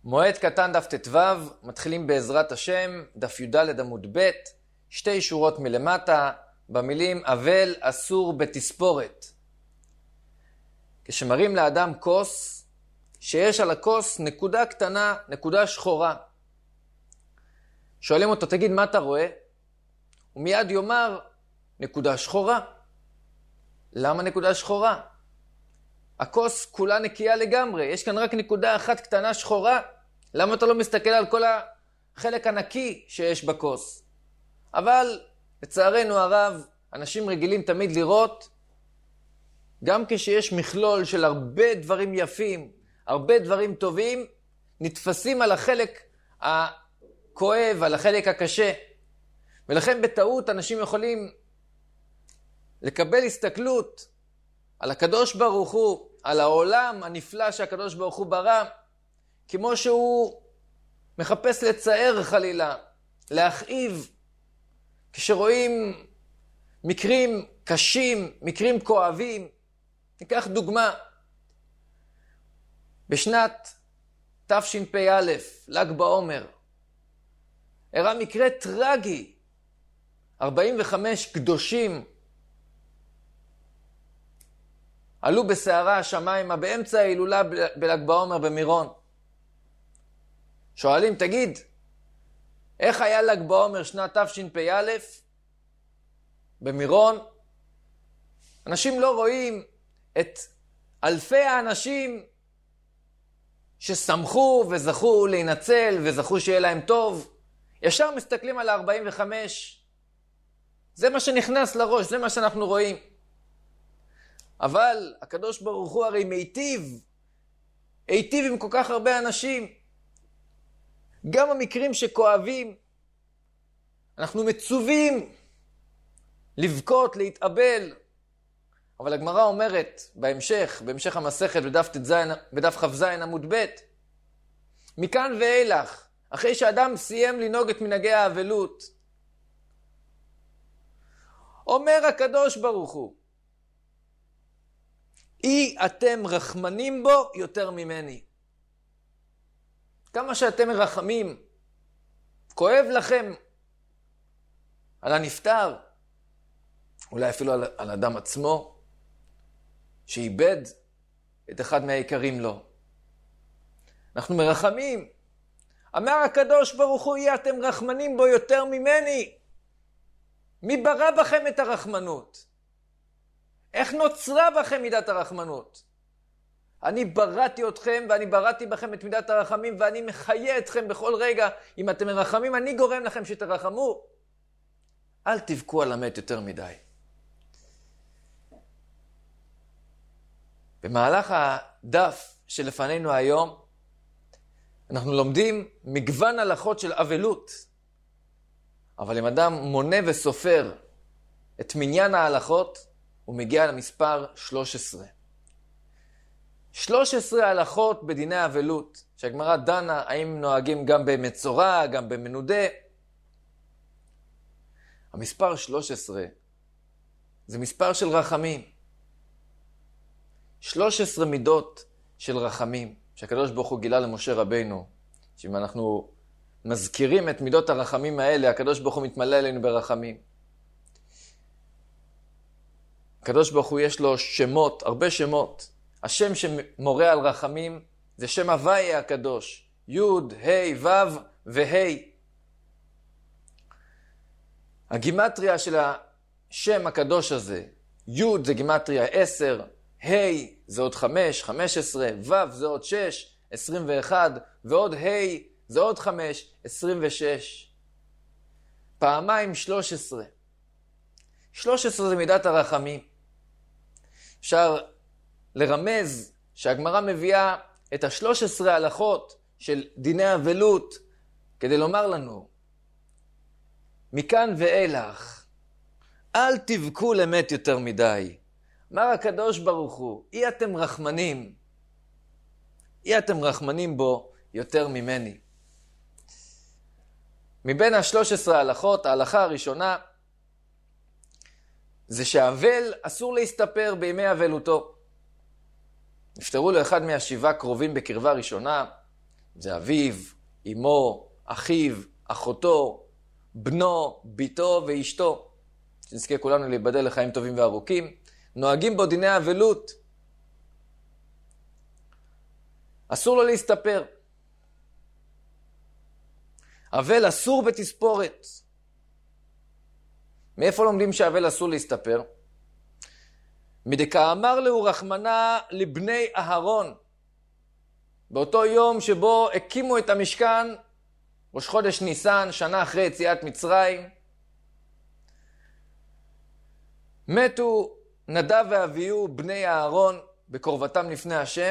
מועד קטן דף ט"ו, מתחילים בעזרת השם, דף י"ד עמוד ב', 2 שורות מלמטה, במילים אבל אסור בתספורת. כשמראים לאדם כוס, שיש על הכוס נקודה קטנה, נקודה שחורה. שואלים אותו, תגיד מה אתה רואה? הוא מיד יאמר, נקודה שחורה. למה נקודה שחורה? הכוס כולה נקייה לגמרי, יש כאן רק נקודה אחת קטנה שחורה. למה אתה לא מסתכל על כל החלק הנקי שיש בכוס? אבל לצערנו הרב, אנשים רגילים תמיד לראות, גם כשיש מכלול של הרבה דברים יפים, הרבה דברים טובים, נתפסים על החלק הכואב, על החלק הקשה. ולכן בטעות אנשים יכולים לקבל הסתכלות על הקדוש ברוך הוא, על העולם הנפלא שהקדוש ברוך הוא ברא, כמו שהוא מחפש לצער חלילה, להכאיב. כשרואים מקרים קשים, מקרים כואבים, ניקח דוגמה. בשנת תשפ"א, ל"ג בעומר, אירע מקרה טרגי. 45 קדושים עלו בסערה השמיימה באמצע ההילולה בל"ג בעומר במירון. שואלים, תגיד, איך היה ל"ג בעומר שנת תשפ"א במירון? אנשים לא רואים את אלפי האנשים ששמחו וזכו להינצל וזכו שיהיה להם טוב. ישר מסתכלים על ה-45. זה מה שנכנס לראש, זה מה שאנחנו רואים. אבל הקדוש ברוך הוא הרי היטיב עם כל כך הרבה אנשים. גם המקרים שכואבים, אנחנו מצווים לבכות, להתאבל. אבל הגמרא אומרת בהמשך המסכת בדף כ"ז עמוד ב', מכאן ואילך, אחרי שאדם סיים לנהוג את מנהגי האבלות, אומר הקדוש ברוך הוא, אי אתם רחמנים בו יותר ממני. כמה שאתם מרחמים, כואב לכם על הנפטר, אולי אפילו על אדם עצמו, שאיבד את אחד מהיקרים לו. אנחנו מרחמים. אמר הקדוש ברוך הוא, אי אתם רחמנים בו יותר ממני. מי ברא בכם את הרחמנות? איך נוצרה בכם מידת הרחמנות? אני בראתי אתכם ואני בראתי בכם את מידת הרחמים, ואני מחיה אתכם בכל רגע. אם אתם מרחמים, אני גורם לכם שתרחמו. אל תבכו על המת יותר מדי. במהלך הדף שלפנינו היום, אנחנו לומדים מגוון הלכות של אבלות. אבל אם אדם מונה וסופר את מניין ההלכות, הוא מגיע למספר 13. 13 הלכות בדיני אבלות, שהגמרא דנה האם נוהגים גם במצורע, גם במנודה. המספר 13 זה מספר של רחמים. 13 מידות של רחמים, שהקדוש ברוך הוא גילה למשה רבינו, שאם אנחנו מזכירים את מידות הרחמים האלה, הקדוש ברוך הוא מתמלא עלינו ברחמים. הקדוש ברוך הוא יש לו שמות, הרבה שמות. השם שמורה על רחמים זה שם הוויה הקדוש, י' ה' ו' וה'. הגימטריה של השם הקדוש הזה, י' זה גימטריה 10, ה' זה עוד 5, 15, ו' זה עוד 6, 21, ועוד ה' זה עוד 5, 26. פעמיים 13. 13 זה מידת הרחמים. אפשר לרמז שהגמרא מביאה את 13 ההלכות של דיני אבלות כדי לומר לנו, מכאן ואילך, אל תבכו למת יותר מדי. אמר הקדוש ברוך הוא, אי אתם רחמנים, אי אתם רחמנים בו יותר ממני. מבין 13 ההלכות, ההלכה הראשונה, זה שהאבל אסור להסתפר בימי אבלותו. נפטרו לו אחד מהשבעה קרובים בקרבה ראשונה, זה אביו, אמו, אחיו, אחותו, בנו, ביתו ואשתו. שנזכה כולנו להיבדל לחיים טובים וארוכים. נוהגים בו דיני אבלות. אסור לו להסתפר. אבל אסור בתספורת. מאיפה לומדים שאבל אסור להסתפר? מדכאמר לו רחמנא לבני אהרון. באותו יום שבו הקימו את המשכן, ראש חודש ניסן, שנה אחרי יציאת מצרים, מתו נדב ואביהו בני אהרון בקרבתם לפני השם.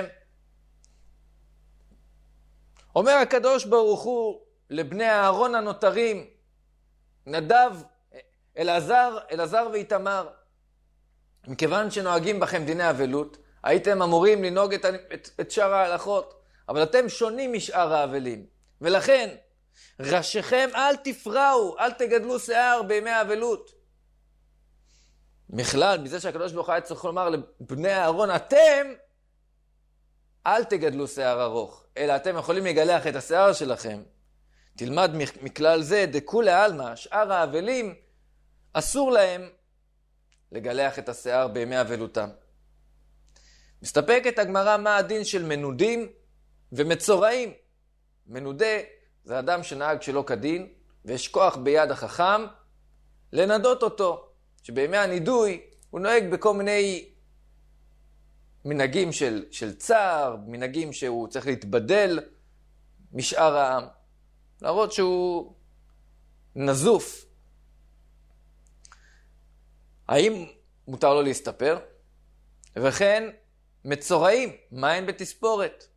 אומר הקדוש ברוך הוא לבני אהרון הנותרים, נדב, אלעזר ואיתמר, מכיוון שנוהגים בכם דיני אבלות, הייתם אמורים לנהוג את שאר ההלכות, אבל אתם שונים משאר האבלים, ולכן ראשיכם אל תפרעו, אל תגדלו שיער בימי האבלות. בכלל, מזה שהקדוש ברוך הוא היה צריך לומר לבני אהרון, אתם אל תגדלו שיער ארוך, אלא אתם יכולים לגלח את השיער שלכם. תלמד מכלל זה, דכולי עלמא, שאר האבלים אסור להם לגלח את השיער בימי אבלותם. מסתפקת הגמרא מה הדין של מנודים ומצורעים. מנודה זה אדם שנהג שלא כדין, ויש כוח ביד החכם לנדות אותו, שבימי הנידוי הוא נוהג בכל מיני מנהגים של צער, מנהגים שהוא צריך להתבדל משאר העם, להראות שהוא נזוף. האם מותר לו להסתפר? וכן מצורעים, מה אין בתספורת?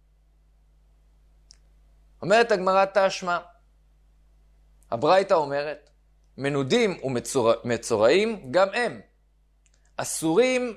אומרת הגמרא תשמע, הברייתא אומרת, מנודים ומצורעים גם הם אסורים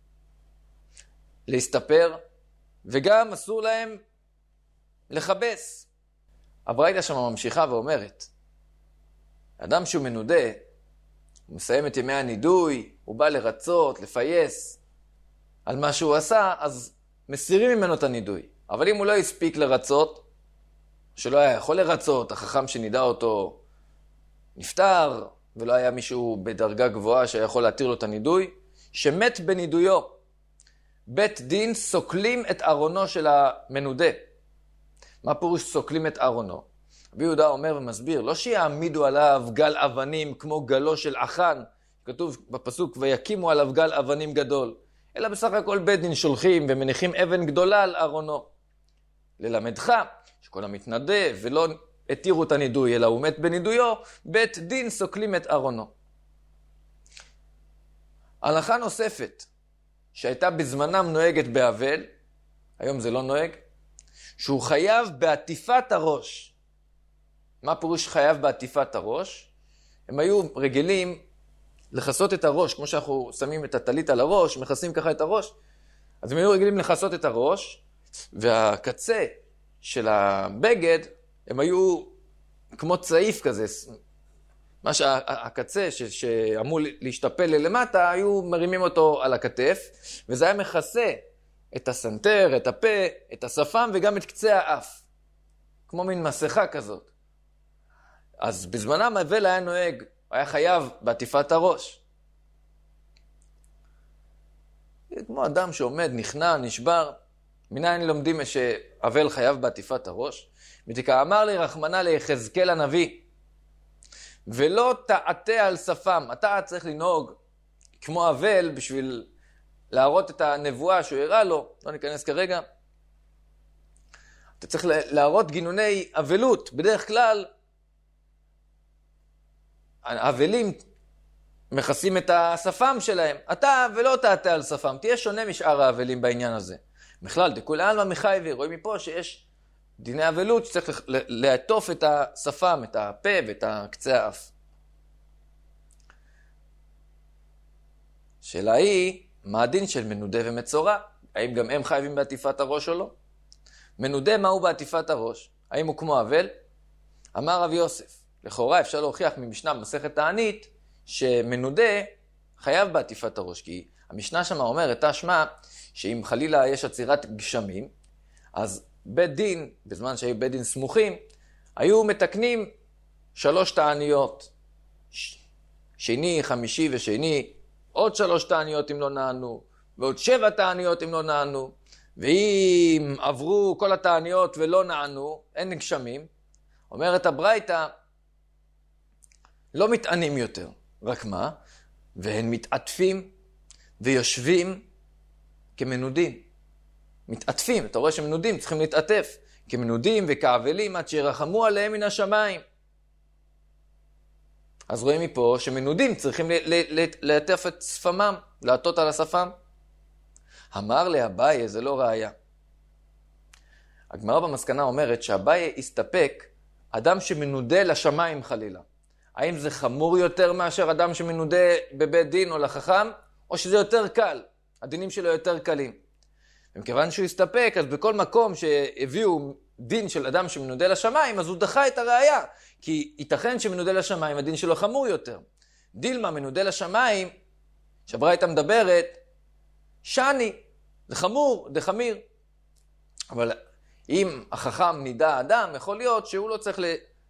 להסתפר, וגם אסור להם לחבס. הברייתא שם ממשיכה ואומרת, אדם שהוא מנודה, הוא מסיים את ימי הנידוי, הוא בא לרצות, לפייס על מה שהוא עשה, אז מסירים ממנו את הנידוי. אבל אם הוא לא הספיק לרצות, שלא היה יכול לרצות, החכם שנידע אותו נפטר, ולא היה מישהו בדרגה גבוהה שיכול להתיר לו את הנידוי, שמת בנידויו. בית דין סוקלים את ארונו של המנודה. מה פירוש סוקלים את ארונו? רבי יהודה אומר ומסביר, לא שיעמידו עליו גל אבנים כמו גלו של אחן, כתוב בפסוק, ויקימו עליו גל אבנים גדול, אלא בסך הכל בית דין שולחים ומניחים אבן גדולה על ארונו. ללמדך, שכל המתנדה ולא התירו את הנידוי, אלא הוא מת בנידויו, בית דין סוקלים את ארונו. הלכה נוספת, שהייתה בזמנם נוהגת באבל, היום זה לא נוהג, שהוא חייב בעטיפת הראש. מה פירוש חייב בעטיפת הראש? הם היו רגילים לחסות את הראש, כמו שאנחנו שמים את הטלית על הראש, מכסים ככה את הראש, אז הם היו רגילים לחסות את הראש, והקצה של הבגד, הם היו כמו צעיף כזה, מה שהקצה שאמור להשתפל ללמטה, היו מרימים אותו על הכתף, וזה היה מכסה את הסנטר, את הפה, את השפם וגם את קצה האף. כמו מין מסכה כזאת. אז בזמנם אבל היה נוהג, היה חייב בעטיפת הראש. כמו אדם שעומד, נכנע, נשבר. מניין לומדים שאבל חייב בעטיפת הראש? מדכאמר לי רחמנא ליחזקאל הנביא, ולא תעטה על שפם. אתה צריך לנהוג כמו אבל בשביל להראות את הנבואה שהוא הראה לו, לא ניכנס כרגע. אתה צריך להראות גינוני אבלות. בדרך כלל, האבלים מכסים את השפם שלהם. אתה ולא תעטה על שפם. תהיה שונה משאר האבלים בעניין הזה. בכלל, דכולי עלמא מחייבי. רואים מפה שיש דיני אבלות שצריך לעטוף את השפם, את הפה ואת קצה האף. שאלה היא, מה הדין של מנודה ומצורע? האם גם הם חייבים בעטיפת הראש או לא? מנודה מהו בעטיפת הראש? האם הוא כמו אבל? אמר רב יוסף, לכאורה אפשר להוכיח ממשנה במסכת תענית, שמנודה חייב בעטיפת הראש, כי המשנה שמה אומרת, תשמע, שאם חלילה יש עצירת גשמים, אז בית דין, בזמן שהיו בית דין סמוכים, היו מתקנים 3 תעניות. שני, חמישי ושני, עוד 3 תעניות אם לא נענו, ועוד 7 תעניות אם לא נענו, ואם עברו כל התעניות ולא נענו, אין גשמים. אומרת הברייתא, לא מתענים יותר, רק מה? והם מתעטפים ויושבים כמנודים. מתעטפים, אתה רואה שמנודים צריכים להתעטף, כמנודים וכאבלים עד שירחמו עליהם מן השמיים. אז רואים מפה שמנודים צריכים לעטף את שפמם, לעטות על השפם. אמר לאביי, זה לא ראיה. הגמרא במסקנה אומרת שאביי הסתפק אדם שמנודה לשמיים חלילה. האם זה חמור יותר מאשר אדם שמנודה בבית דין או לחכם, או שזה יותר קל? הדינים שלו יותר קלים. ומכיוון שהוא הסתפק, אז בכל מקום שהביאו דין של אדם שמנודה לשמיים, אז הוא דחה את הראיה. כי ייתכן שמנודה לשמיים, הדין שלו חמור יותר. דילמה מנודה לשמיים, שהברייתא מדברת, שני, זה חמור, זה חמיר. אבל אם החכם נידע אדם, יכול להיות שהוא לא צריך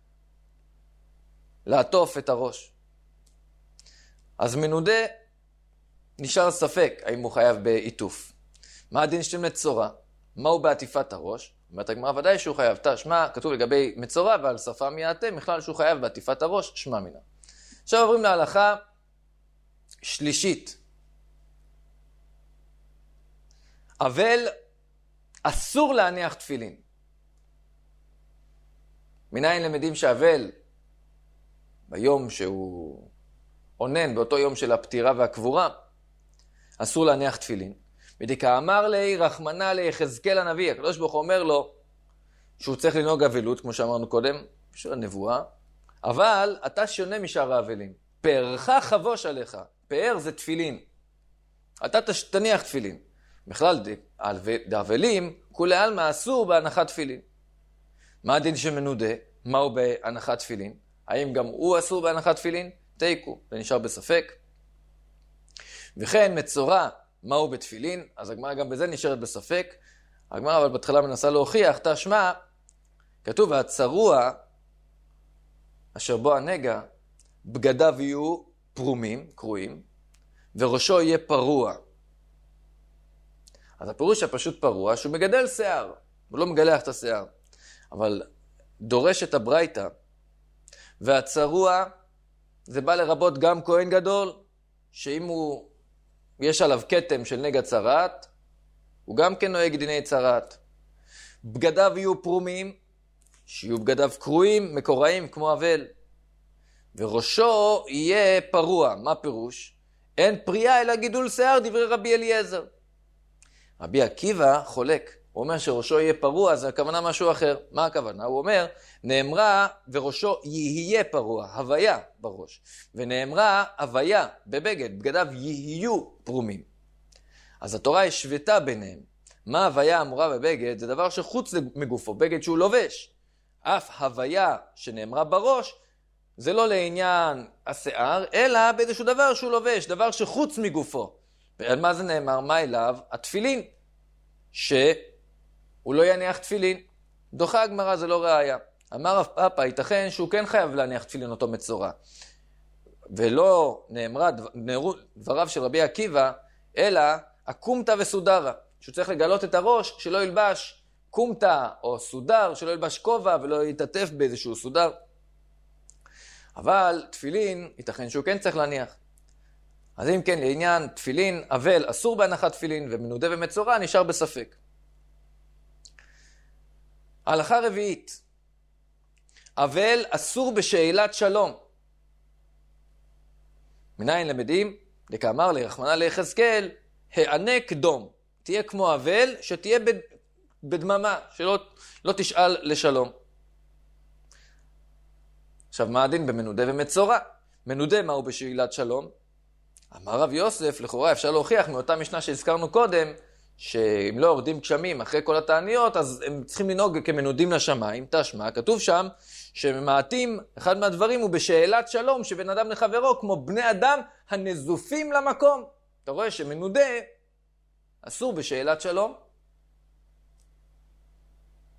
לעטוף את הראש. אז מנודה נשאר ספק האם הוא חייב בעיטוף. מה הדין של מצורע? מהו בעטיפת הראש? אומרת הגמרא ודאי שהוא חייב. תשמע, כתוב לגבי מצורע ועל שפם יעטה, בכלל שהוא חייב בעטיפת הראש, שמע מינה. עכשיו עוברים להלכה שלישית. אבל אסור להניח תפילין. מניין למדים שאבל ביום שהוא עונן, באותו יום של הפטירה והקבורה, אסור להניח תפילין. ודכאמר לי רחמנא ליחזקאל הנביא, הקדוש ברוך הוא אומר לו שהוא צריך לנהוג אבלות, כמו שאמרנו קודם, בשביל הנבואה, אבל אתה שונה משאר האבלים. פארך חבוש עליך. פאר זה תפילין. אתה תניח תפילין. בכלל, דאבלים, כולי עלמא אסור בהנחת תפילין. מה הדין שמנודה? מהו בהנחת תפילין? האם גם הוא אסור בהנחת תפילין? תיקו, זה נשאר בספק. וכן מצורע, מהו בתפילין? אז הגמרא גם בזה נשארת בספק. הגמרא אבל בתחילה מנסה להוכיח, תשמע, כתוב, הצרוע, אשר בו הנגע, בגדיו יהיו פרומים, קרועים, וראשו יהיה פרוע. אז הפירוש הפשוט פרוע, שהוא מגדל שיער, הוא לא מגלח את השיער. אבל דורש את הברייתא, והצרוע, זה בא לרבות גם כהן גדול, שאם יש עליו כתם של נגע צרעת, הוא גם כן נוהג דיני צרעת. בגדיו יהיו פרומים, שיהיו בגדיו קרועים, מקוראים כמו אבל. וראשו יהיה פרוע. מה פירוש? אין פריאה אלא גידול שיער, דברי רבי אליעזר. רבי עקיבא חולק. הוא אומר שראשו יהיה פרוע, זה הכוונה משהו אחר. מה הכוונה? הוא אומר, נאמרה וראשו יהיה פרוע, הוויה בראש. ונאמרה הוויה בבגד, בגדיו יהיו פרומים. אז התורה השוותה ביניהם. מה הוויה אמורה בבגד? זה דבר שחוץ מגופו, בגד שהוא לובש. אף הוויה שנאמרה בראש, זה לא לעניין השיער, אלא באיזשהו דבר שהוא לובש, דבר שחוץ מגופו. ועל מה זה נאמר? מה אליו? התפילין. שהוא לא יניח תפילין. דוחה הגמרא, זה לא ראיה. אמר רב פאפא, ייתכן שהוא כן חייב להניח תפילין אותו מצורע. ולא נאמרו דבריו של רבי עקיבא, אלא הקומתא וסודרה. שהוא צריך לגלות את הראש, שלא ילבש קומתא או סודר, שלא ילבש כובע ולא יתעטף באיזשהו סודר. אבל תפילין, ייתכן שהוא כן צריך להניח. אז אם כן, לעניין תפילין, אבל אסור בהנחת תפילין, ומנודה ומצורע נשאר בספק. הלכה רביעית, אבל אסור בשאלת שלום. מניין למדים? דכאמר לי רחמנא ליחזקאל, הענק דום. תהיה כמו אבל, שתהיה בדממה, שלא תשאל לשלום. עכשיו, מה הדין במנודה ומצורע? מנודה מהו בשאלת שלום? אמר רב יוסף, לכאורה אפשר להוכיח מאותה משנה שהזכרנו קודם, שאם לא יורדים גשמים אחרי כל התעניות, אז הם צריכים לנהוג כמנודים לשמיים. תשמע, כתוב שם שממעטים, אחד מהדברים הוא בשאלת שלום שבין אדם לחברו, כמו בני אדם הנזופים למקום. אתה רואה שמנודה אסור בשאלת שלום.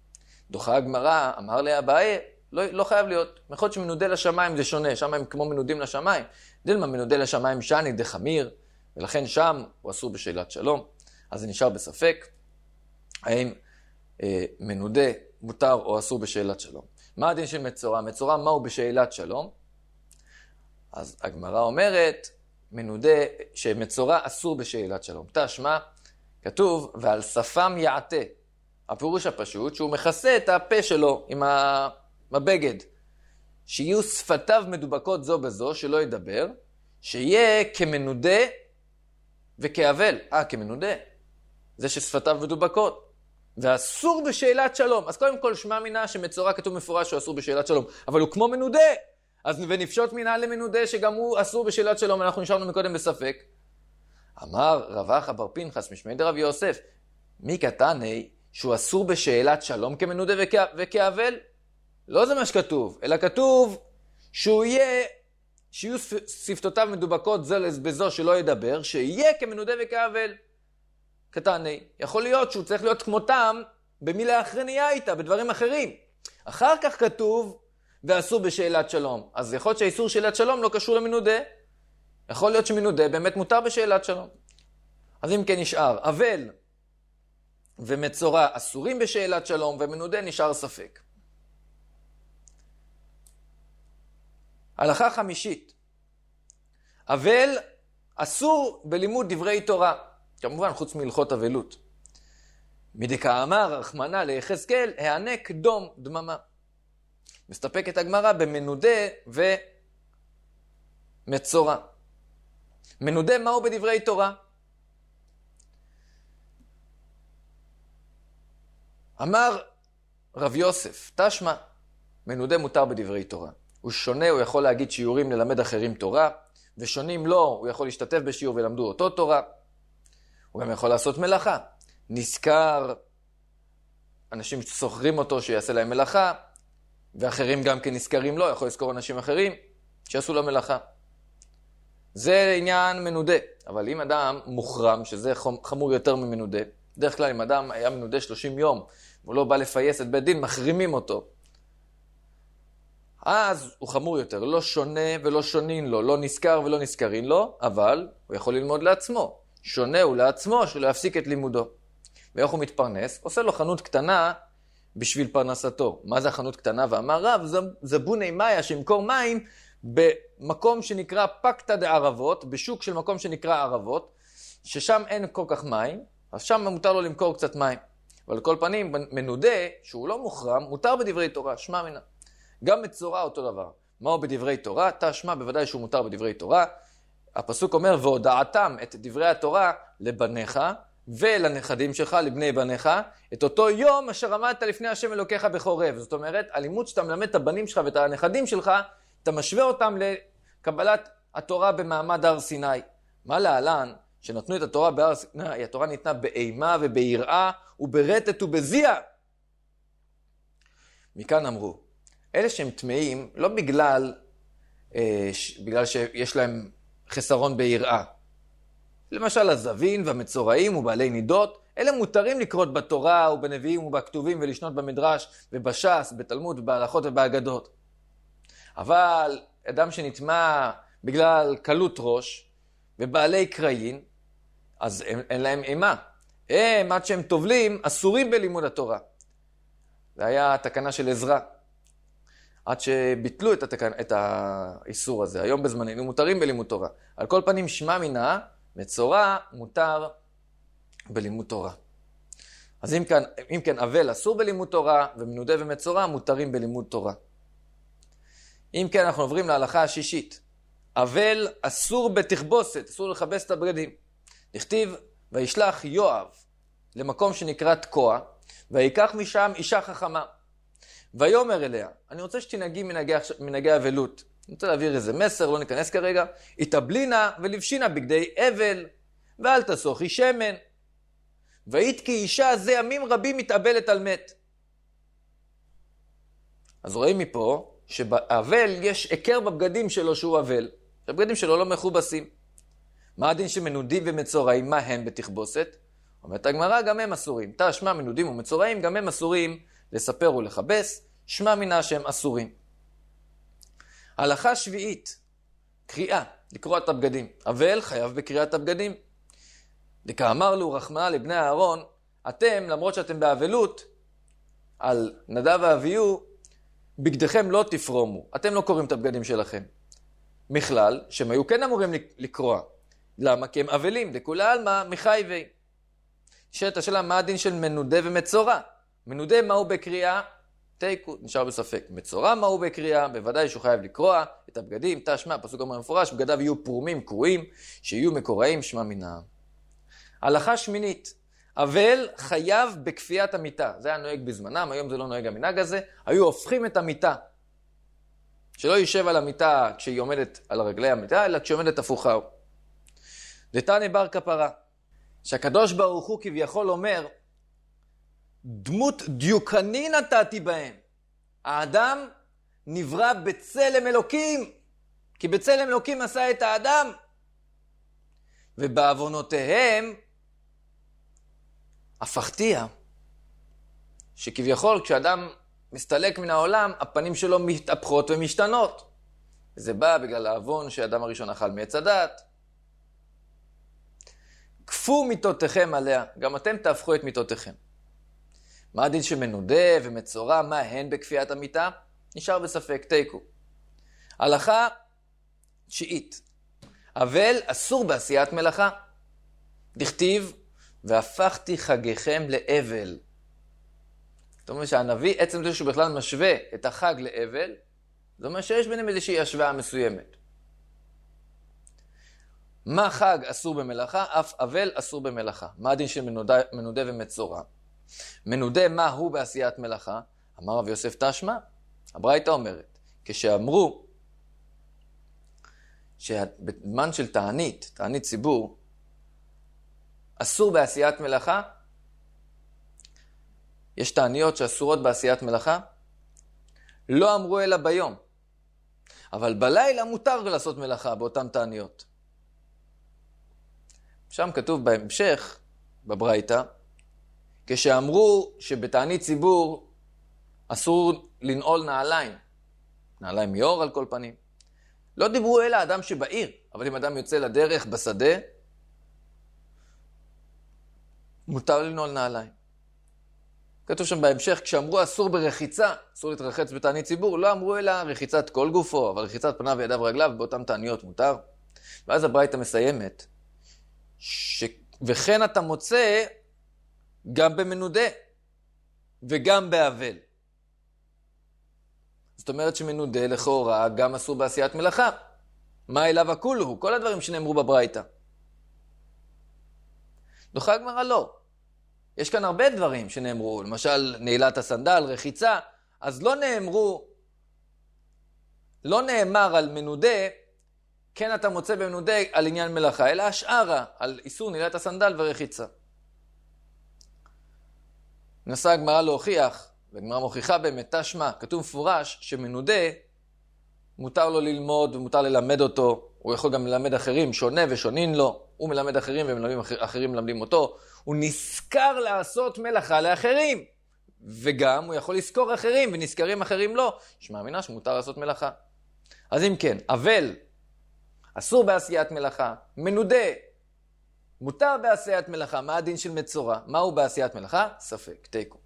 דוחה הגמרא, אמר לאביי, לא חייב להיות. יכול להיות שמנודה לשמיים זה שונה, שם הם כמו מנודים לשמיים. דילמה מנודה לשמיים שני דחמיר, ולכן שם הוא אסור בשאלת שלום. אז זה נשאר בספק, האם מנודה מותר או אסור בשאלת שלום. מה הדין של מצורע? מצורע מהו בשאלת שלום? אז הגמרא אומרת, מנודה שמצורע אסור בשאלת שלום. תשמע, כתוב, ועל שפם יעטה. הפירוש הפשוט שהוא מכסה את הפה שלו עם הבגד. שיהיו שפתיו מדובקות זו בזו, שלא ידבר, שיהיה כמנודה וכאבל. כמנודה. זה ששפתיו מדובקות. ואסור בשאלת שלום. אז קודם כל שמע מינה שמצורע כתוב מפורש שהוא אסור בשאלת שלום. אבל הוא כמו מנודה. אז ונפשוט מינה למנודה שגם הוא אסור בשאלת שלום. אנחנו נשארנו מקודם בספק. אמר רב אחא בר פנחס משמעי דרב יוסף, מי קטני שהוא אסור בשאלת שלום כמנודה וכאבל? לא זה מה שכתוב, אלא כתוב שיהיו שפתותיו מדובקות זו בזו שלא ידבר, שיהיה כמנודה וכאבל. קטני, יכול להיות שהוא צריך להיות כמותם במילה אחרניה איתה, בדברים אחרים. אחר כך כתוב ואסור בשאלת שלום. אז יכול להיות שהאיסור שאלת שלום לא קשור למנודה. יכול להיות שמנודה באמת מותר בשאלת שלום. אז אם כן נשאר, אבל ומצורע אסורים בשאלת שלום, ומנודה נשאר ספק. הלכה חמישית. אבל אסור בלימוד דברי תורה. כמובן חוץ מהלכות אבלות. מדכאמר רחמנא ליחזקאל, הענק דום דממה. מסתפקת הגמרא במנודה ומצורע. מנודה מהו בדברי תורה? אמר רב יוסף, תשמע, מנודה מותר בדברי תורה. הוא שונה, הוא יכול להגיד שיעורים ללמד אחרים תורה, ושונים לא, הוא יכול להשתתף בשיעור ולמדו אותו תורה. הוא גם יכול לעשות מלאכה. נזכר, אנשים סוחרים אותו שיעשה להם מלאכה, ואחרים גם כן נזכרים לו, יכול לזכור אנשים אחרים שיעשו לו מלאכה. זה עניין מנודה. אבל אם אדם מוחרם, שזה חמור יותר ממנודה, דרך כלל אם אדם היה מנודה 30 יום, והוא לא בא לפייס את בית דין, מחרימים אותו. אז הוא חמור יותר, לא שונה ולא שונין לו, לא נזכר ולא נזכרין לו, אבל הוא יכול ללמוד לעצמו. שונה הוא לעצמו שלא יפסיק את לימודו. ואיך הוא מתפרנס? עושה לו חנות קטנה בשביל פרנסתו. מה זה החנות קטנה? ואמר רב, זה בוני מאיה שימכור מים במקום שנקרא פקטה דערבות, בשוק של מקום שנקרא ערבות, ששם אין כל כך מים, אז שם מותר לו למכור קצת מים. אבל כל פנים, מנודה, שהוא לא מוחרם, מותר בדברי תורה, שמע מינה. גם מצורע אותו דבר. מהו בדברי תורה? תשמע, בוודאי שהוא מותר בדברי תורה. הפסוק אומר, והודעתם את דברי התורה לבניך ולנכדים שלך, לבני בניך, את אותו יום אשר עמדת לפני השם אלוקיך בחורב. זאת אומרת, הלימוד שאתה מלמד את הבנים שלך ואת הנכדים שלך, אתה משווה אותם לקבלת התורה במעמד הר סיני. מה להלן? שנתנו את התורה בהר סיני, התורה ניתנה באימה וביראה וברטט ובזיע. מכאן אמרו, אלה שהם טמאים לא בגלל שיש להם חסרון ביראה. למשל הזבין והמצורעים ובעלי נידות, אלה מותרים לקרות בתורה ובנביאים ובכתובים ולשנות במדרש ובש"ס, בתלמוד ובהלכות ובאגדות. אבל אדם שנטמא בגלל קלות ראש ובעלי קראין, אז אין להם אימה. הם עד שהם טובלים אסורים בלימוד התורה. זה היה התקנה של עזרא. עד שביטלו את האיסור הזה. היום בזמננו מותרים בלימוד תורה. על כל פנים שמע מינה, מצורע מותר בלימוד תורה. אז אם כן, אבל אסור בלימוד תורה, ומנודה ומצורע מותרים בלימוד תורה. אם כן, אנחנו עוברים להלכה השישית. אבל אסור בתכבוסת, אסור לכבס את הבגדים. נכתיב, וישלח יואב למקום שנקרא תקוע, ויקח משם אישה חכמה. ויאמר אליה, אני רוצה שתנהגי מנהגי אבלות. אני רוצה להעביר איזה מסר, לא ניכנס כרגע. התאבלינה ולבשינה בגדי אבל, ואל תסוכי שמן. והיית כי אישה זה ימים רבים מתאבלת על מת. אז רואים מפה שבאבל יש עיקר בבגדים שלו שהוא אבל. הבגדים שלו לא מכובסים. מה הדין שמנודים ומצורעים, מה הם בתכבוסת? אומרת הגמרא, גם הם אסורים. תשמע, מנודים ומצורעים, גם הם אסורים לספר ולכבס, שמע מינה שהם אסורים. הלכה שביעית, קריאה, לקרוא את הבגדים. אבל חייב בקריאת הבגדים. וכאמר לו רחמנא לבני אהרון, אתם, למרות שאתם באבלות, על נדב ואביהו, בגדיכם לא תפרומו. אתם לא קוראים את הבגדים שלכם. מכלל, שהם היו כן אמורים לקרוא. למה? כי הם אבלים, דכולי עלמא מחייבי. נשאלת השאלה, מה הדין של מנודה ומצורע? מנודה מהו בקריאה? תיקו, נשאר בספק. מצורע מהו בקריאה? בוודאי שהוא חייב לקרוא את הבגדים, תשמע, פסוק אומר מפורש, בגדיו יהיו פרומים, קרועים, שיהיו מקוראים, שמע מינם. הלכה שמינית, אבל חייב בכפיית המיטה. זה היה נוהג בזמנם, היום זה לא נוהג המנהג הזה. היו הופכים את המיטה. שלא יישב על המיטה כשהיא עומדת על רגלי המיטה, אלא כשהיא עומדת הפוכה. דתניא בר כפרה, שהקדוש ברוך הוא כביכול אומר, דמות דיוקני נתתי בהם. האדם נברא בצלם אלוקים, כי בצלם אלוקים עשה את האדם. ובעוונותיהם, הפכתיה, שכביכול כשאדם מסתלק מן העולם, הפנים שלו מתהפכות ומשתנות. זה בא בגלל העוון שהאדם הראשון אכל מעץ הדת. כפו מיתותיכם עליה, גם אתם תהפכו את מיתותיכם. מה הדין שמנודה ומצורע, מה הן בכפיית המיטה? נשאר בספק, תיקו. הלכה תשיעית, אבל אסור בעשיית מלאכה. דכתיב, והפכתי חגיכם לאבל. זאת אומרת שהנביא, עצם זה שהוא בכלל משווה את החג לאבל, זאת אומרת שיש ביניהם איזושהי השוואה מסוימת. מה חג אסור במלאכה? אף אבל אסור במלאכה. מה הדין של מנודה ומצורע? מנודה מה הוא בעשיית מלאכה? אמר רב יוסף תשמע. הברייתא אומרת, כשאמרו שבזמן של תענית ציבור, אסור בעשיית מלאכה, יש תעניות שאסורות בעשיית מלאכה, לא אמרו אלא ביום. אבל בלילה מותר לעשות מלאכה באותן תעניות. שם כתוב בהמשך, בברייתא, כשאמרו שבתענית ציבור אסור לנעול נעליים, נעליים מיור על כל פנים, לא דיברו אלא אדם שבעיר, אבל אם אדם יוצא לדרך בשדה, מותר לנעול נעליים. כתוב שם בהמשך, כשאמרו אסור ברחיצה, אסור להתרחץ בתענית ציבור, לא אמרו אלא רחיצת כל גופו, אבל רחיצת פניו וידיו ורגליו, באותן תעניות מותר. ואז הברייתא מסיימת, וכן אתה מוצא גם במנודה וגם באבל. זאת אומרת שמנודה לכאורה גם אסור בעשיית מלאכה. מה אליו הכולו? כל הדברים שנאמרו בברייתא. דוחה הגמרא לא. יש כאן הרבה דברים שנאמרו, למשל נעילת הסנדל, רחיצה, אז לא נאמר על מנודה, כן אתה מוצא במנודה על עניין מלאכה, אלא השארה על איסור נעילת הסנדל ורחיצה. נסה הגמרא להוכיח, והגמרא מוכיחה באמת תשמע, כתוב מפורש שמנודה מותר לו ללמוד ומותר ללמד אותו, הוא יכול גם ללמד אחרים, שונה ושונין לו, הוא מלמד אחרים ואחרים מלמדים אותו, הוא נזכר לעשות מלאכה לאחרים, וגם הוא יכול לזכור אחרים ונזכרים אחרים לא, שמאמינה שמותר לעשות מלאכה. אז אם כן, אבל אסור בעשיית מלאכה, מנודה, מותר בעשיית מלאכה, מה הדין של מצורע? מהו בעשיית מלאכה? ספק, תיקו.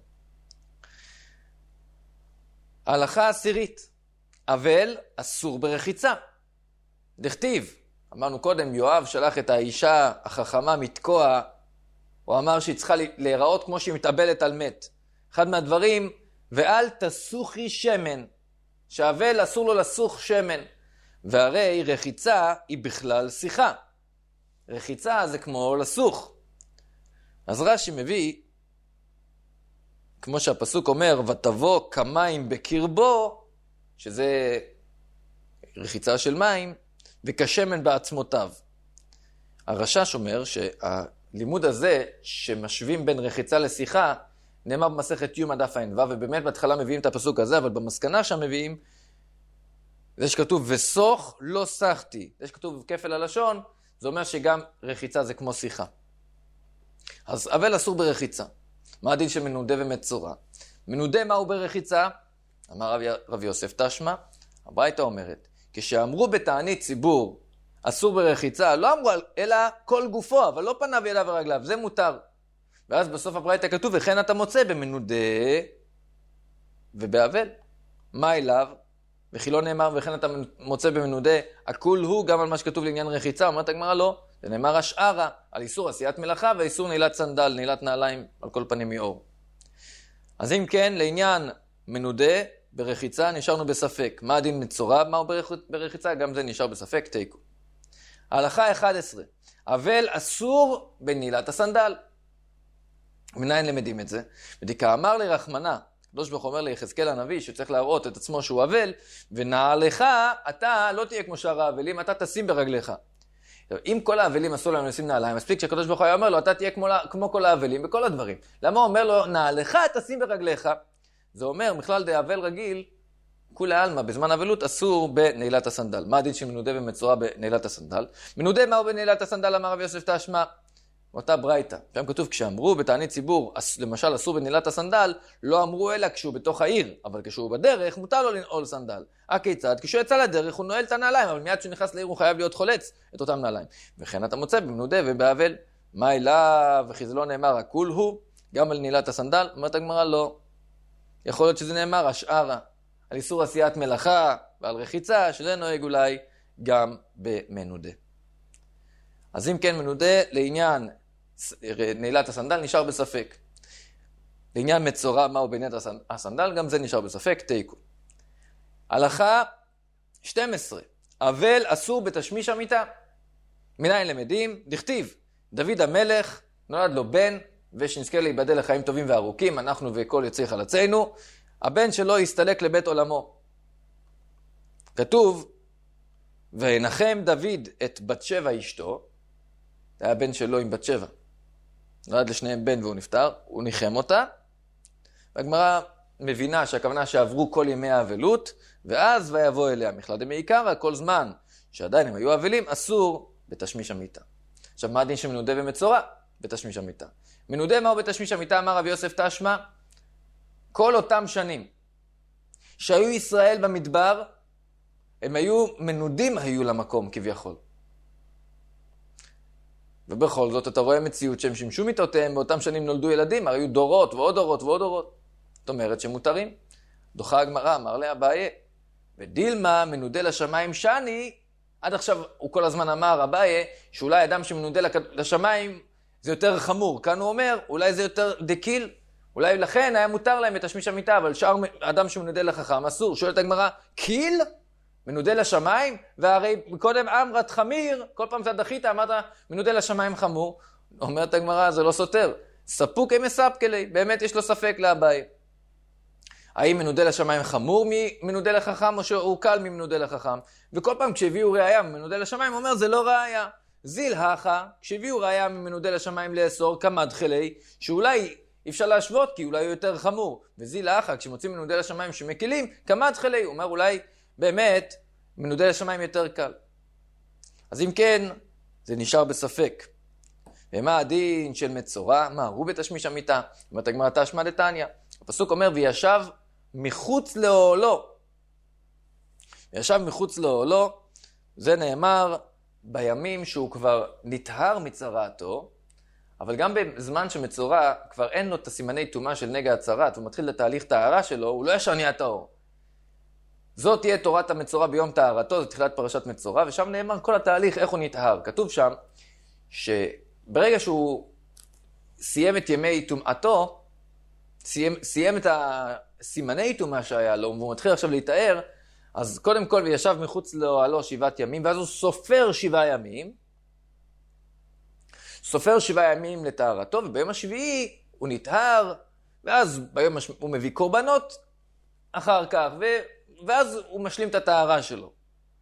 הלכה עשירית, אבל אסור ברחיצה. דכתיב, אמרנו קודם, יואב שלח את האישה החכמה מתקוע, הוא אמר שהיא צריכה להיראות כמו שהיא מתאבלת על מת. אחד מהדברים, ואל תסוכי שמן, שהאבל אסור לו לסוך שמן. והרי רחיצה היא בכלל שיחה. רחיצה זה כמו לסוך. אז רש"י מביא, כמו שהפסוק אומר, ותבוא כמים בקרבו, שזה רחיצה של מים, וכשמן בעצמותיו. הרש"ש אומר שהלימוד הזה שמשווים בין רחיצה לשיחה, נאמר במסכת יומא דף ע"ו, ובאמת בהתחלה מביאים את הפסוק הזה, אבל במסקנה שם מביאים, זה שכתוב וסוך לא סחתי, זה שכתוב כפל הלשון, זה אומר שגם רחיצה זה כמו שיחה. אז אבל אסור ברחיצה. מה הדין של מנודה ומצורע? מנודה מהו ברחיצה? אמר רב יוסף תשמע, הברייתא אומרת, כשאמרו בתענית ציבור, אסור ברחיצה, לא אמרו אלא כל גופו, אבל לא פניו ידיו ורגליו, זה מותר. ואז בסוף הברייתא כתוב, וכן אתה מוצא במנודה ובאבל. מה אליו? וכי לא נאמר, וכן אתה מוצא במנודה, הכול הוא גם על מה שכתוב לעניין רחיצה, אומרת הגמרא לא, זה נאמר השארה, על איסור עשיית מלאכה ואיסור נעילת סנדל, נעילת נעליים על כל פנים מאור. אז אם כן, לעניין מנודה ברחיצה נשארנו בספק. מה הדין מצורע, מהו ברחיצה? גם זה נשאר בספק, תיקו. ההלכה 11. אבל אסור בנעילת הסנדל. מניין למדים את זה? בדיקה אמר לרחמנה, קדוש ברוך הוא אומר ליחזקאל הנביא שצריך להראות את עצמו שהוא אבל, ונעלך אתה לא תהיה כמו שאר האבלים, אתה תשים ברגליך. אם כל האבלים אסור להם לשים נעליים, מספיק שקדוש ברוך הוא היה אומר לו, אתה תהיה כמו כל האבלים בכל הדברים. למה הוא אומר לו, נעלך תשים ברגליך? זה אומר, מכלל דאבל רגיל, כולי עלמא, בזמן אבלות אסור בנעילת הסנדל. מה הדין של מנודה ומצורע בנעילת הסנדל? מנודה מהו בנעילת הסנדל, אמר רב יוסף תשמע. אותה ברייתא. שם כתוב, כשאמרו בתענית ציבור, למשל אסור בנעילת הסנדל, לא אמרו אלא כשהוא בתוך העיר, אבל כשהוא בדרך, מותר לו לנעול סנדל. הכיצד? כשהוא יצא לדרך, הוא נועל את הנעליים, אבל מיד כשהוא נכנס לעיר, הוא חייב להיות חולץ את אותם נעליים. וכן אתה מוצא במנודה ובאבל. מה אליו? וכי זה לא נאמר, הכול הוא, גם על נעילת הסנדל? אומרת הגמרא, לא. יכול להיות שזה נאמר, השארה, על איסור עשיית מלאכה ועל רחיצה, שזה נוהג אולי גם במנודה. אז אם כן, מנודה לעניין נעילת הסנדל נשאר בספק. לעניין מצורע מהו בנעילת הסנדל, גם זה נשאר בספק, תיקו. הלכה 12. אבל אסור בתשמיש המיטה. מניין למדים? דכתיב, דוד המלך נולד לו בן, ושנזכה להיבדל לחיים טובים וארוכים, אנחנו וכל יוצאי חלצינו, הבן שלו יסתלק לבית עולמו. כתוב, ונחם דוד את בת שבע אשתו, זה היה בן שלו עם בת שבע. נולד לשניהם בן והוא נפטר, הוא ניחם אותה, והגמרא מבינה שהכוונה שעברו כל ימי האבלות, ואז ויבוא אליה מכלל דמעיקרא, כל זמן שעדיין הם היו אבלים, אסור בתשמיש המיטה. עכשיו, מה הדין שמנודה ומצורע? בתשמיש המיטה. מנודה מהו בתשמיש המיטה, אמר רב יוסף תשמע, כל אותם שנים שהיו ישראל במדבר, הם היו מנודים היו למקום כביכול. ובכל זאת אתה רואה מציאות שהם שימשו מיטותיהם, באותם שנים נולדו ילדים, הרי היו דורות ועוד דורות ועוד דורות. זאת אומרת שמותרים. דוחה הגמרא, אמר לאביי, ודילמה מנודה לשמיים שני, עד עכשיו הוא כל הזמן אמר, אביי, שאולי אדם שמנודה לשמיים זה יותר חמור. כאן הוא אומר, אולי זה יותר דקיל, אולי לכן היה מותר להם בתשמיש המיטה, אבל שאר אדם שמנודה לחכם אסור. שואלת הגמרא, קיל? מנודה לשמיים? והרי קודם אמרת חמיר, כל פעם אתה דחית, אמרת מנודה לשמיים חמור. אומרת הגמרא, זה לא סותר. ספוק הם מספקלי, באמת יש לו ספק לאביי. האם מנודה לשמיים חמור ממנודה לחכם, או שהוא קל ממנודה לחכם? וכל פעם כשהביאו ראיה ממנודה לשמיים, הוא אומר, זה לא ראיה. זיל הכה, כשהביאו ראיה ממנודה לשמיים לאסור, כמד חלי, שאולי אפשר להשוות, כי אולי הוא יותר חמור. וזיל הכה, כשמוצאים מנודה לשמיים שמקילים, כמד חלי, הוא אומר, אולי באמת מנודה לשמיים יותר קל. אז אם כן, זה נשאר בספק. ומה הדין של מצורע? מה, הוא בתשמיש המיטה? אומרת הגמרא תשמע דתניא. הפסוק אומר, וישב מחוץ לאוהלו. וישב מחוץ לאוהלו, זה נאמר בימים שהוא כבר נטהר מצרעתו, אבל גם בזמן שמצורע כבר אין לו את הסימני טומאה של נגע הצרת, הוא מתחיל לתהליך טהרה שלו, הוא לא ישר נהיה טהור. זאת תהיה תורת המצורע ביום טהרתו, זה תחילת פרשת מצורע, ושם נאמר כל התהליך, איך הוא נטהר. כתוב שם שברגע שהוא סיים את ימי טומאתו, סיים את הסימני טומאה שהיה לו, והוא מתחיל עכשיו להתאר, אז קודם כל וישב מחוץ לאוהלו 7 ימים, ואז הוא סופר 7 ימים, סופר 7 ימים לטהרתו, וביום השביעי הוא נטהר, ואז ביום הוא מביא קורבנות אחר כך, ואז הוא משלים את הטהרה שלו.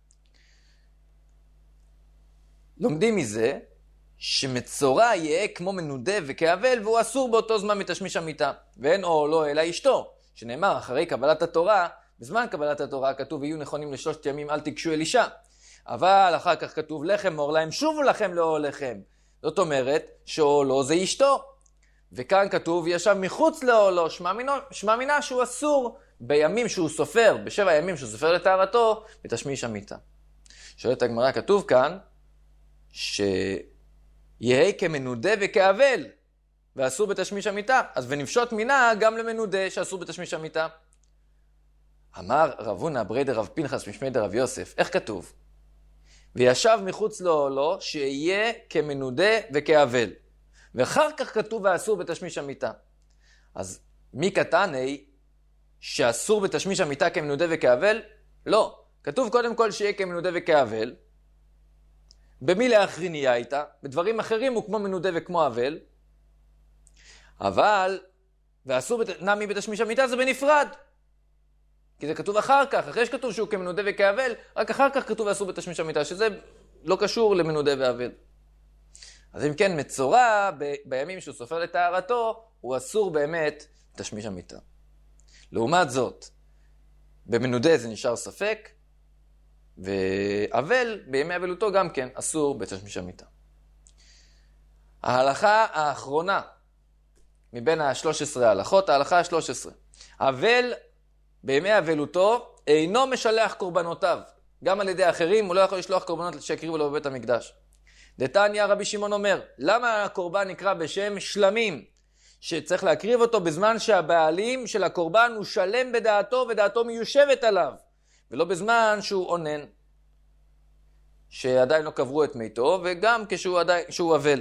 לומדים מזה שמצורע יהיה כמו מנודה וכאבל, והוא אסור באותו זמן מתשמיש המיטה. ואין אוהלו אלא אשתו, שנאמר אחרי קבלת התורה, בזמן קבלת התורה כתוב, יהיו נכונים ל3 ימים אל תיגשו אל אישה. אבל אחר כך כתוב, לחם אור להם, שובו לכם לאוהליכם. זאת אומרת, שאוהלו זה אשתו. וכאן כתוב, ישב מחוץ לאוהלו, שמע מינה שהוא אסור בימים שהוא סופר, ב7 ימים שהוא סופר לטהרתו, בתשמיש המיטה. שואלת הגמרא, כתוב כאן, שיהי כמנודה וכאבל, ואסור בתשמיש המיטה. אז ונפשוט מינה גם למנודה שאסור בתשמיש המיטה. אמר רב הונא ברי דרב פנחס משמי דרב יוסף, איך כתוב? וישב מחוץ לאוהלו שיהיה כמנודה וכאבל. ואחר כך כתוב ואסור בתשמיש המיטה. אז מי קטני שאסור בתשמיש המיטה כמנודה וכאבל? לא. כתוב קודם כל שיהיה כמנודה וכאבל. במי לאחרין יהיה איתה? בדברים אחרים הוא כמו מנודה וכמו אבל. אבל, ואסור נמי בתשמיש המיטה זה בנפרד. כי זה כתוב אחר כך, אחרי שכתוב שהוא כמנודה וכאבל, רק אחר כך כתוב ואסור בתשמיש המיטה, שזה לא קשור למנודה ואבל. אז אם כן, מצורע בימים שהוא סופר לטהרתו, הוא אסור באמת בתשמיש המיטה. לעומת זאת, במנודה זה נשאר ספק, ואבל, בימי אבלותו גם כן, אסור בתשמיש המיטה. ההלכה האחרונה, מבין ה-13 ההלכות, ההלכה ה-13. אבל בימי אבלותו אינו משלח קורבנותיו. גם על ידי אחרים הוא לא יכול לשלוח קורבנות שיקריבו לו בבית המקדש. דתניא רבי שמעון אומר, למה הקורבן נקרא בשם שלמים? שצריך להקריב אותו בזמן שהבעלים של הקורבן הוא שלם בדעתו ודעתו מיושבת עליו. ולא בזמן שהוא עונן. שעדיין לא קברו את מיתו וגם כשהוא אבל.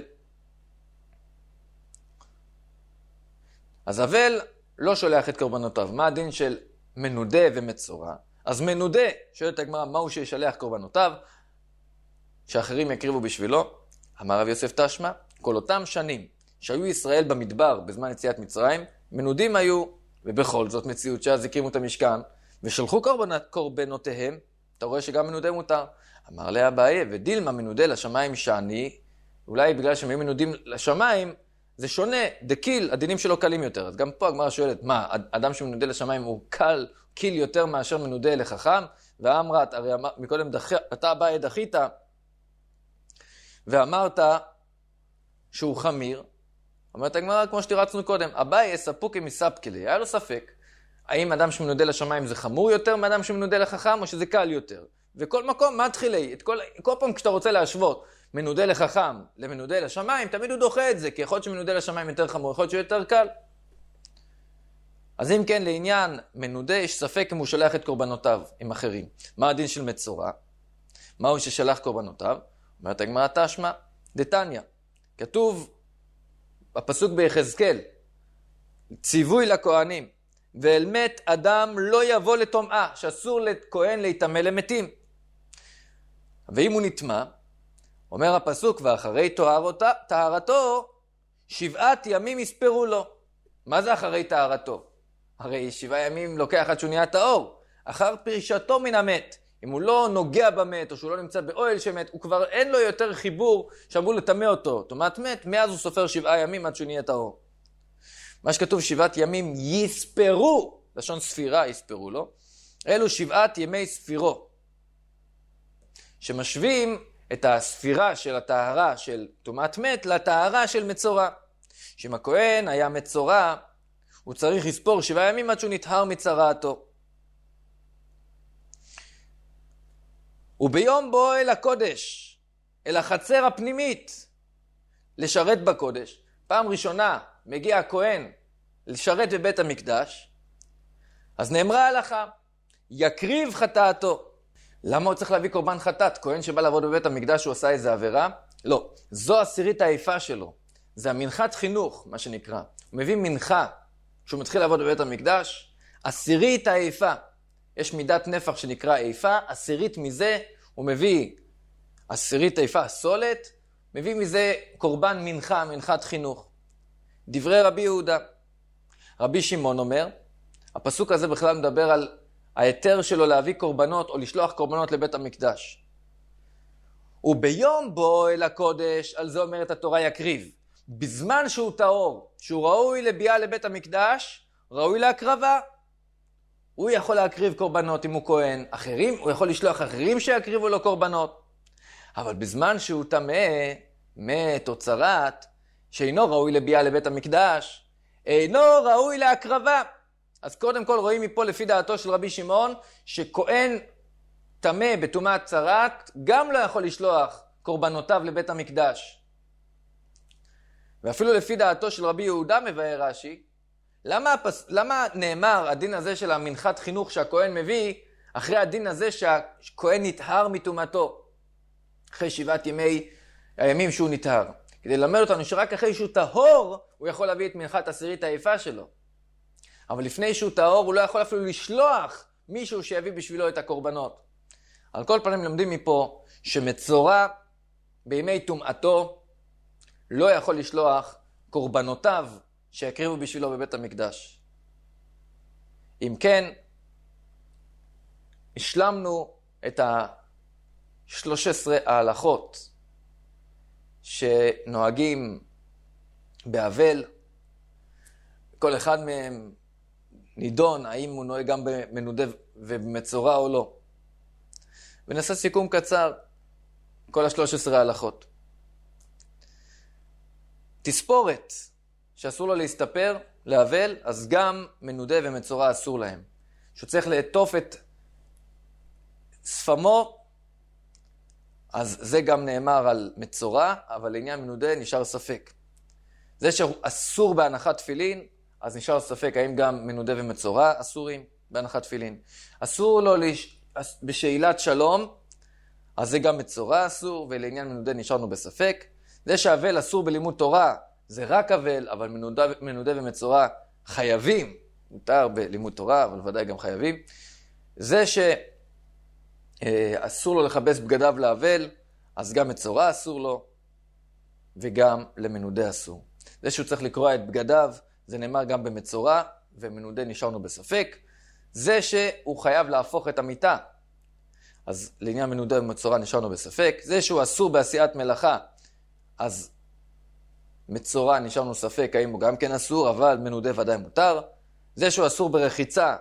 אז אבל לא שולח את קורבנותיו. מה הדין של מנודה ומצורע? אז מנודה, שואלת הגמרא, מהו שישלח קורבנותיו? שאחרים יקריבו בשבילו? אמר רב יוסף תשמע, כל אותם שנים שהיו ישראל במדבר בזמן יציאת מצרים, מנודים היו, ובכל זאת מציאות שאז הקריבו את המשכן, ושלחו קורבנותיהם, אתה רואה שגם מנודה מותר. אמר לה אביי, ודילמה מנודה לשמיים שאני, אולי בגלל שהם היו מנודים לשמיים, זה שונה, דקיל, הדינים שלו קלים יותר. אז גם פה הגמרא שואלת, מה, אדם שמנודה לשמיים הוא קיל יותר מאשר מנודה לחכם? ואמרת, הרי מקודם אתה אביי דחית, ואמרת שהוא חמיר. אומרת הגמרא, כמו שתירצנו קודם, אביי יספוקי מספקלי, היה לו ספק. האם אדם שמנודה לשמיים זה חמור יותר מאדם שמנודה לחכם, או שזה קל יותר? וכל מקום, מה תחילי? כל פעם כשאתה רוצה להשוות מנודה לחכם למנודה לשמיים, תמיד הוא דוחה את זה, כי יכול להיות שמנודה לשמיים יותר חמור, יכול להיות שהוא יותר קל. אז אם כן, לעניין מנודה יש ספק אם הוא שלח את קורבנותיו עם אחרים. מה הדין של מצורע? מהו ששלח קורבנותיו? אומרת הגמרא תשמע, דתניא. כתוב בפסוק ביחזקאל, ציווי לכהנים, ואל מת אדם לא יבוא לטומאה, שאסור לכהן להתאמה למתים. ואם הוא נטמא, אומר הפסוק, ואחרי טהרתו, 7 ימים יספרו לו. מה זה אחרי טהרתו? הרי 7 ימים לוקח עד שהוא נהיה טהור. אחר פרישתו מן המת, אם הוא לא נוגע במת, או שהוא לא נמצא באוהל שמת, הוא כבר אין לו יותר חיבור שאמור לטמא אותו. טומאת מת, מאז הוא סופר 7 ימים עד שהוא נהיה טהור. מה שכתוב 7 ימים יספרו, לשון ספירה יספרו לו, אלו 7 ימי ספירו, שמשווים את הספירה של הטהרה של טומאת מת לטהרה של מצורע. שאם הכהן היה מצורע, הוא צריך לספור 7 ימים עד שהוא נטהר מצרעתו. וביום בוא אל הקודש, אל החצר הפנימית, לשרת בקודש. פעם ראשונה מגיע הכהן לשרת בבית המקדש, אז נאמרה הלכה, יקריב חטאתו. למה הוא צריך להביא קורבן חטאת? כהן שבא לעבוד בבית המקדש הוא עשה איזה עבירה? לא, זו עשירית העיפה שלו. זה המנחת חינוך, מה שנקרא. הוא מביא מנחה, כשהוא מתחיל לעבוד בבית המקדש, עשירית העיפה. יש מידת נפח שנקרא עיפה, עשירית מזה הוא מביא עשירית העיפה, הסולת, מביא מזה קורבן מנחה, מנחת חינוך. דברי רבי יהודה. רבי שמעון אומר, הפסוק הזה בכלל מדבר על היתר שלו להביא קורבנות או לשלוח קורבנות לבית המקדש. וביום בוא אל הקודש, על זה אומרת התורה יקריב. בזמן שהוא טהור, שהוא ראוי לביאה לבית המקדש, ראוי להקרבה. הוא יכול להקריב קורבנות אם הוא כהן. אחרים, הוא יכול לשלוח אחרים שיקריבו לו קורבנות. אבל בזמן שהוא טמא, מת או צרת, שאינו ראוי לביאה לבית המקדש, אינו ראוי להקרבה. אז קודם כל רואים מפה לפי דעתו של רבי שמעון, שכהן טמא בטומאת צרת, גם לא יכול לשלוח קורבנותיו לבית המקדש. ואפילו לפי דעתו של רבי יהודה מבאר רש"י, למה נאמר הדין הזה של המנחת חינוך שהכהן מביא, אחרי הדין הזה שהכהן נטהר מטומאתו, אחרי 7 הימים שהוא נטהר? כדי ללמד אותנו שרק אחרי שהוא טהור, הוא יכול להביא את מנחת עשירית היפה שלו. אבל לפני שהוא טהור, הוא לא יכול אפילו לשלוח מישהו שיביא בשבילו את הקורבנות. על כל פנים למדים מפה שמצורע בימי טומאתו לא יכול לשלוח קורבנותיו שיקריבו בשבילו בבית המקדש. אם כן, השלמנו את 13 ההלכות שנוהגים באבל. כל אחד מהם נידון האם הוא נוהג גם במנודה ובמצורע או לא. ונעשה סיכום קצר, כל 13 ההלכות. תספורת שאסור לו להסתפר, לאבל, אז גם מנודה ומצורע אסור להם. שהוא צריך לעטוף את שפמו, אז זה גם נאמר על מצורע, אבל לעניין מנודה נשאר ספק. זה שאסור בהנחת תפילין, אז נשאר ספק האם גם מנודה ומצורע אסורים בהנחת תפילין. אסור לו בשאלת שלום, אז זה גם מצורע אסור, ולעניין מנודה נשארנו בספק. זה שהאבל אסור בלימוד תורה, זה רק אבל, אבל מנודה ומצורע חייבים, מותר בלימוד תורה, אבל ודאי גם חייבים. זה שאסור לו לכבס בגדיו לאבל, אז גם מצורע אסור לו, וגם למנודה אסור. זה שהוא צריך לקרוע את בגדיו, זה נאמר גם במצורע, ומנודה נשארנו בספק. זה שהוא חייב להפוך את המיטה, אז לעניין מנודה ומצורע נשארנו בספק. זה שהוא אסור בעשיית מלאכה, אז מצורע נשארנו ספק האם הוא גם כן אסור, אבל מנודה ודאי מותר. זה שהוא אסור ברחיצה,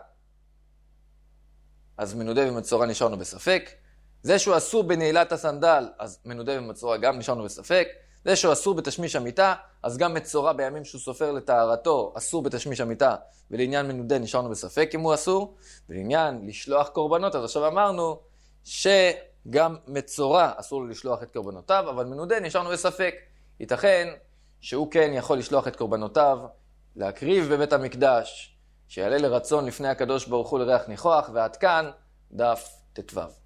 אז מנודה ומצורע נשארנו בספק. זה שהוא אסור בנעילת הסנדל, אז מנודה ומצורע גם נשארנו בספק. זה שהוא אסור בתשמיש המיטה, אז גם מצורע בימים שהוא סופר לטהרתו אסור בתשמיש המיטה, ולעניין מנודה נשארנו בספק אם הוא אסור. ולעניין לשלוח קורבנות, אז עכשיו אמרנו שגם מצורע אסור לו לשלוח את קורבנותיו, אבל מנודה נשארנו בספק. ייתכן שהוא כן יכול לשלוח את קורבנותיו, להקריב בבית המקדש, שיעלה לרצון לפני הקדוש ברוך הוא לריח ניחוח. ועד כאן דף ט"ו.